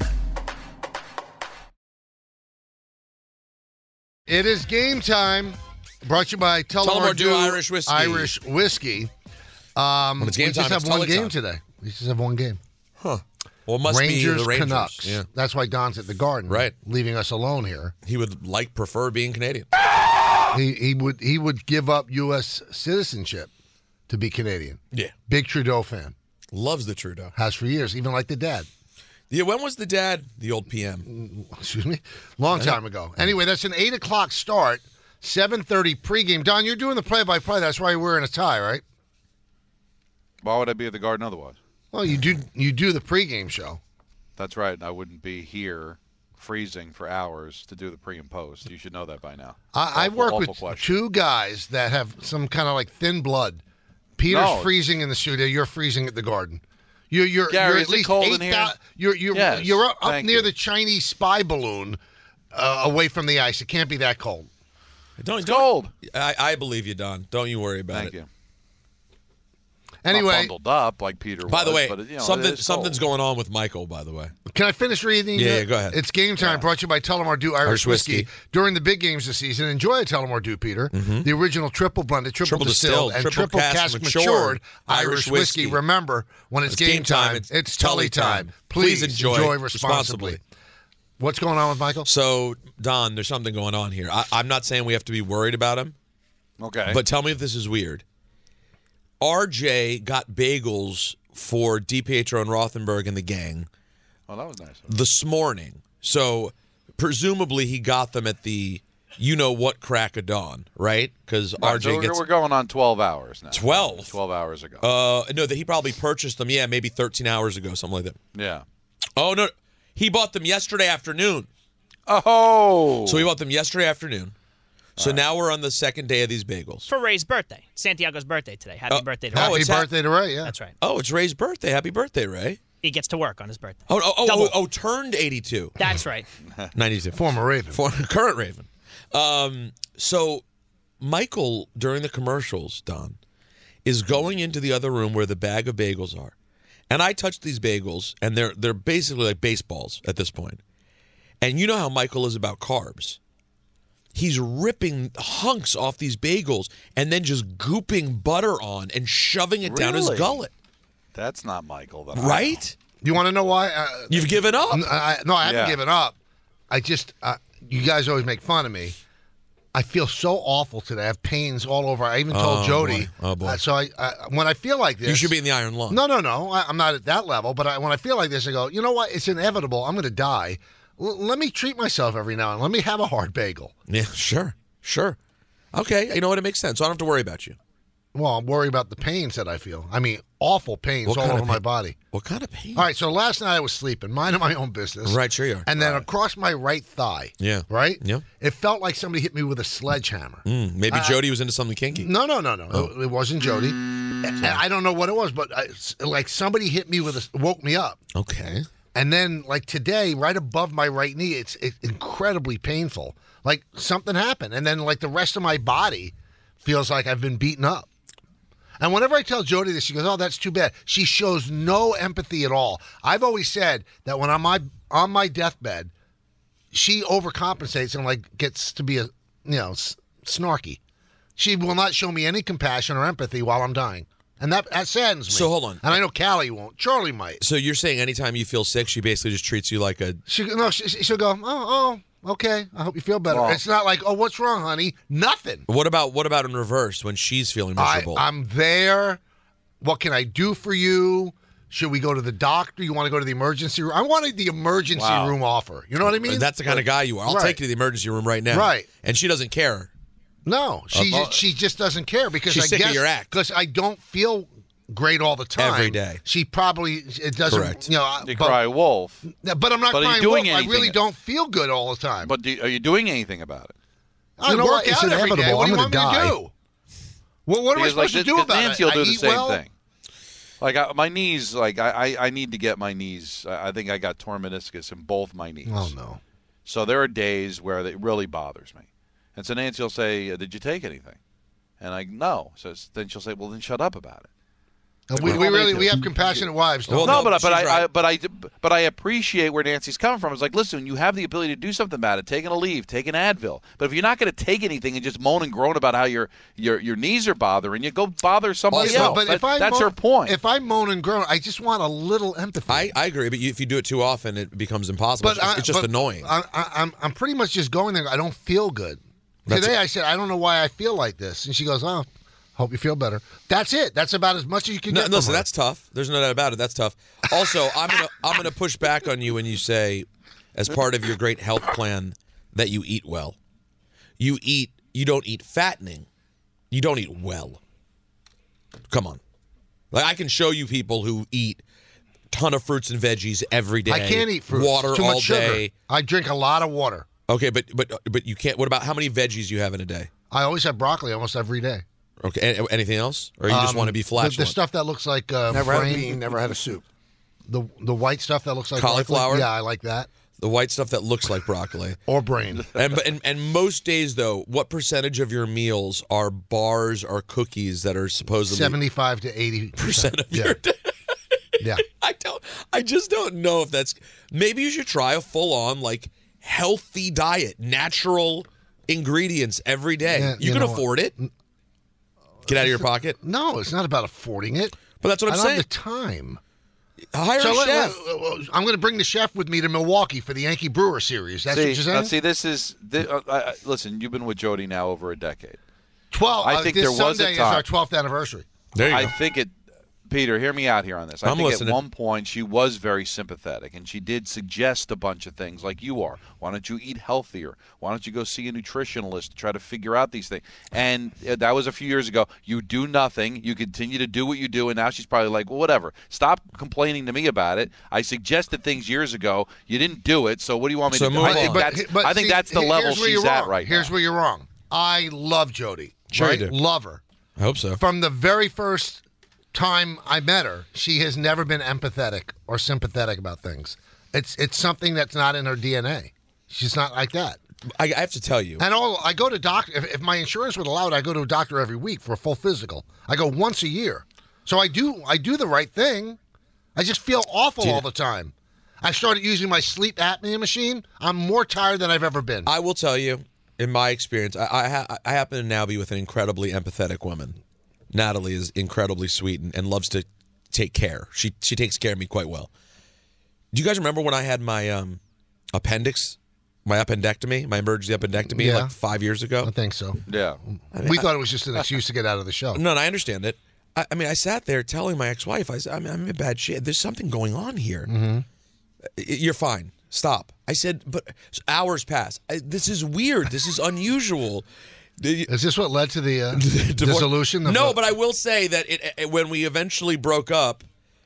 It is game time. Brought to you by Tullamore Tullamore Dew Irish Whiskey. Irish Whiskey. Um, When it's game we time, just have it's one Tully game time. today. We just have one game. Huh. Well, it must Rangers, be the Rangers. Canucks. Yeah. That's why Don's at the Garden. Right. Leaving us alone here. He would like prefer being Canadian. He he would he would give up U S citizenship to be Canadian. Yeah. Big Trudeau fan. Loves the Trudeau. Has for years, even like the dad. Yeah, when was the dad? The old P M. Excuse me? Long time ago. Anyway, that's an eight o'clock start, seven thirty pregame. Don, you're doing the play-by-play. That's why you're wearing a tie, right? Why would I be at the Garden otherwise? Well, you do you do the pregame show. That's right. I wouldn't be here freezing for hours to do the pre and post. You should know that by now. I, I Awful- work awful with question. two guys that have some kind of like thin blood. Peter's No. freezing in the studio. You're freezing at the Garden. You're you're, Gary, you're is at it least cold in eight here? thou- You're you're Yes, you're up, up thank near you. the Chinese spy balloon, uh, away from the ice. It can't be that cold. Don't, It's don't- cold. I, I believe you, Don. Don't you worry about Thank it. you. Anyway, Not bundled up like Peter. By was, the way, but, you know, something it's something's cold. going on with Michael. By the way, can I finish reading? Yeah, uh, yeah, go ahead. It's game time. Brought to you by Tullamore Dew Irish, Irish Whiskey. whiskey. During the big games this season, enjoy a Tullamore Dew, Peter. Mm-hmm. The original triple blended, triple, Triple distilled, distilled, and triple triple cask cask matured matured Irish Irish whiskey. whiskey. Remember, when it's, It's game game time, time, it's it's Tully Tully time. time. Please, Please enjoy enjoy responsibly. responsibly. What's going on with Michael? So, Don, there's something going on here. I, I'm not saying we have to be worried about him. Okay. But tell me if this is weird. R J got bagels for DiPietro and Rothenberg and the gang Oh, that was nice. this morning. So, presumably he got them at the you-know-what crack of dawn, right? Because Right, R J so gets... we're going on twelve hours now. twelve? twelve hours ago. Uh, no, that he probably purchased them, yeah, maybe thirteen hours ago, something like that. yeah. Oh, no. He bought them yesterday afternoon. Oh. So he bought them yesterday afternoon. So now we're on the second day of these bagels. For Ray's birthday. Santiago's birthday today. Happy Oh, birthday to oh, Ray. Happy it's hap- birthday to Ray, yeah. That's right. Oh, it's Ray's birthday. Happy birthday, Ray. He gets to work on his birthday. Oh, oh, oh, Double. oh, oh turned eighty-two. That's right. ninety-two. Former Raven. For, current Raven. Um, so Michael, during the commercials, Don, is going into the other room where the bag of bagels are. And I touch these bagels, and they're they're basically like baseballs at this point. And you know how Michael is about carbs. He's ripping hunks off these bagels and then just gooping butter on and shoving it down his Really? gullet. That's not Michael. That Right? You want to know why? Uh, You've given up. I, no, I haven't Yeah. given up. I just, uh, you guys always make fun of me. I feel so awful today. I have pains all over. I even told Oh, Jody. boy. Oh, boy. Uh, so I, uh, when I feel like this, You should be in the iron lung. No, no, no. I, I'm not at that level. But I, when I feel like this, I go, you know what? It's inevitable. I'm going to die. L- let me treat myself every now and then. Let me have a hard bagel. Yeah, sure. Sure. Okay, you know what? It makes sense. So I don't have to worry about you. Well, I'm worried about the pains that I feel. I mean, awful pains What all kind over of my pain? body. What kind of pain? All right, so last night I was sleeping, minding my own business. Right, sure you are. And then across my right thigh. Yeah. Right? Yeah. It felt like somebody hit me with a sledgehammer. Mm, maybe Uh, Jody was into something kinky. No, no, no, no. Oh. It, it wasn't Jody. And I don't know what it was, but I, it's like somebody hit me with a, woke me up. Okay. And then, like today, right above my right knee, it's, it's incredibly painful. Like something happened. And then, like the rest of my body feels like I've been beaten up. And whenever I tell Jody this, she goes, "Oh, that's too bad." She shows no empathy at all. I've always said that when I'm my, on my deathbed, she overcompensates and like gets to be a you know s- snarky. She will not show me any compassion or empathy while I'm dying, and that that saddens me. So hold on. And I know Callie won't. Charlie might. So you're saying anytime you feel sick, she basically just treats you like a... She no, she, she'll go, "Oh, oh, okay. I hope you feel better." Well- It's not like, "Oh, what's wrong, honey?" Nothing. What about what about in reverse when she's feeling I, miserable? I'm there. What can I do for you? Should we go to the doctor? You want to go to the emergency room? I wanted the emergency Wow. room offer. You know what I mean? That's the kind of guy you are. I'll Right. take you to the emergency room right now. Right. And she doesn't care. No, she Uh, she just doesn't care because She's I sick of guess your act. because I don't feel great all the time. Every day. She probably it doesn't. Correct. You know, You but, cry wolf. but I'm not But are you crying doing wolf. I anything? really don't feel good all the time. But do, are you doing anything about it? I you know work what? It's out every day. inevitable. What do you I'm want gonna me die. to do? Well, what am I Because, like, supposed to this- do 'cause about Nancy it? will do I the eat same well. thing. Like I, my knees, like I, I I need to get my knees. I I think I got torn meniscus in both my knees. Oh no! So there are days where it really bothers me, and so Nancy will say, "Did you take anything?" And I no. So then she'll say, "Well, then shut up about it." And we, we really we have compassionate wives. Don't no, we? but I- but I, she's I right. but I but I appreciate where Nancy's coming from. It's like, listen, you have the ability to do something about it. Taking a leave, take an Advil. But if you're not going to take anything and just moan and groan about how your your your knees are bothering you, go bother somebody Yeah, else. but That- if I that's moan, her point. If I moan and groan, I just want a little empathy. I, I agree, but you, if you do it too often, it becomes impossible. it's, I- it's just but annoying. I, I, I'm I'm pretty much just going there. I don't feel good. That's Today it. I said I don't know why I feel like this, and she goes, "Oh, hope you feel better." That's it. That's about as much as you can No, get. listen, from her. that's tough. There's no doubt about it. That's tough. Also, I'm gonna I'm gonna push back on you when you say, as part of your great health plan, that you eat well. You eat. You don't eat fattening. You don't eat well. Come on, like I can show you people who eat a ton of fruits and veggies every day. I can't eat fruit. Water It's too all much sugar. day. I drink a lot of water. Okay, but but but you can't. What about how many veggies you have in a day? I always have broccoli almost every day. Okay, a- anything else, or you just Um, want to be the, flatulent? the stuff that looks like uh, Never had a frame- bean, never had a soup. The the white stuff that looks like Cauliflower? broccoli. Yeah, I like that. The white stuff that looks like broccoli. Or brain. And, and and most days, though, what percentage of your meals are bars or cookies that are supposedly seventy-five to eighty percent of yeah. your day? Yeah. I don't. I just don't know if that's. Maybe you should try a full-on, like, healthy diet, natural ingredients every day. Yeah, you, you can know afford it. Get out of your pocket. No, it's not about affording it. But that's what I'm I saying. don't have the time. Hire so a let, chef. let, I'm going to bring the chef with me to Milwaukee for the Yankee Brewer series. That's see, what you're saying? uh, see, this is this, uh, uh, listen. You've been with Jody now over a decade. Twelve. I uh, think this there was Sunday a time. is our twelfth anniversary. There you I go. think it. Peter, hear me out here on this. I I'm think listening. at one point she was very sympathetic, and she did suggest a bunch of things like you are. Why don't you eat healthier? Why don't you go see a nutritionalist to try to figure out these things? And uh, that was a few years ago. You do nothing. You continue to do what you do, and now she's probably like, well, whatever. Stop complaining to me about it. I suggested things years ago. You didn't do it, so what do you want me So to do? move I on. think But- that's, but I think see, that's the here's level where she's you're at wrong. right Here's now. where you're wrong. I love Jody. Sure right? you do. Love her. I hope so. From the very first time I met her, she has never been empathetic or sympathetic about things. It's it's something that's not in her D N A. She's not like that. I, I have to tell you. And all I go to doctor. If, if my insurance would allow it, I go to a doctor every week for a full physical. I go once a year, so I do I do the right thing. I just feel awful Dude. all the time. I started using my sleep apnea machine. I'm more tired than I've ever been. I will tell you, in my experience, I I, ha- I happen to now be with an incredibly empathetic woman. Natalie is incredibly sweet and, and loves to take care. She she takes care of me quite well. Do you guys remember when I had my um, appendix, my appendectomy, my emergency appendectomy, Yeah. like five years ago? I think so. Yeah. We thought it was just an excuse to get out of the show. No, no, I understand it. I, I mean, I sat there telling my ex-wife, I said, I mean, I'm in bad shape. There's something going on here. Mm-hmm. You're fine. Stop. I said, but hours pass. I, this is weird. This is unusual. Is this what led to the uh, Divorce- dissolution? Of No, the- but I will say that it, it, when we eventually broke up,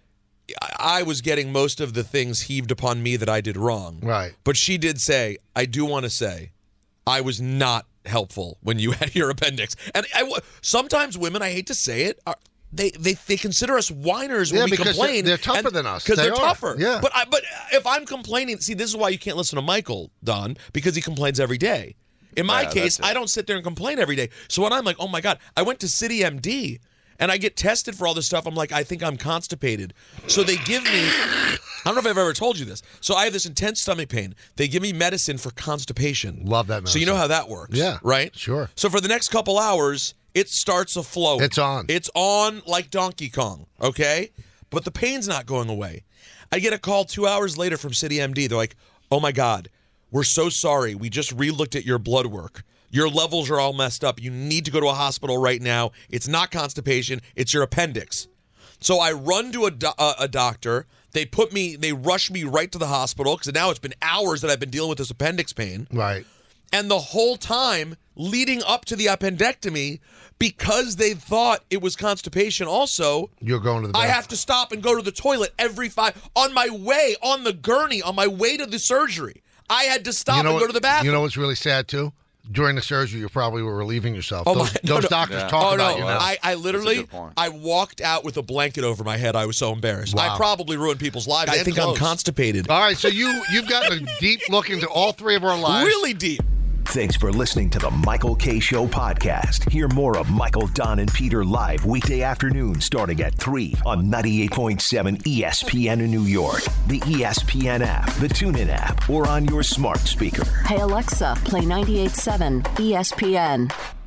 I, I was getting most of the things heaved upon me that I did wrong. Right. But she did say, I do want to say, I was not helpful when you had your appendix. And I, w- sometimes women, I hate to say it, are, they, they they consider us whiners when Yeah, we because complain. they're- they're tougher and- than us. Because They they're are. tougher. Yeah. But I, but if I'm complaining, see, this is why you can't listen to Michael, Don, because he complains every day. In my Yeah, case, that's it. I don't sit there and complain every day. So when I'm like, oh my God, I went to City M D and I get tested for all this stuff, I'm like, I think I'm constipated. So they give me, I don't know if I've ever told you this. So I have this intense stomach pain. They give me medicine for constipation. Love that So you know how that works. Yeah, Right? sure. So for the next couple hours, it starts a flow. It's on. It's on like Donkey Kong, okay? But the pain's not going away. I get a call two hours later from City M D. They're like, oh my God, we're so sorry. We just re-looked at your blood work. Your levels are all messed up. You need to go to a hospital right now. It's not constipation. It's your appendix. So I run to a, do- a, a doctor. They put me, they rush me right to the hospital because now it's been hours that I've been dealing with this appendix pain. Right. And the whole time leading up to the appendectomy, because they thought it was constipation also, You're going to the I bathroom. have to stop and go to the toilet every five, on my way, on the gurney, on my way to the surgery. I had to stop you know and go what- to the bathroom. You know what's really sad, too? During the surgery, you probably were relieving yourself. Oh, those my- no, those no. doctors Yeah. talk oh, about no. you now. I, I literally, good point. I walked out with a blanket over my head. I was so embarrassed. Wow. I probably ruined people's lives. I And think I'm clothes. constipated. All right, so you, you've gotten a deep look into all three of our lives. Really deep. Thanks for listening to the Michael K. Show podcast. Hear more of Michael, Don, and Peter live weekday afternoon starting at three on ninety-eight point seven E S P N in New York, the E S P N app, the TuneIn app, or on your smart speaker. Hey Alexa, play ninety-eight point seven E S P N.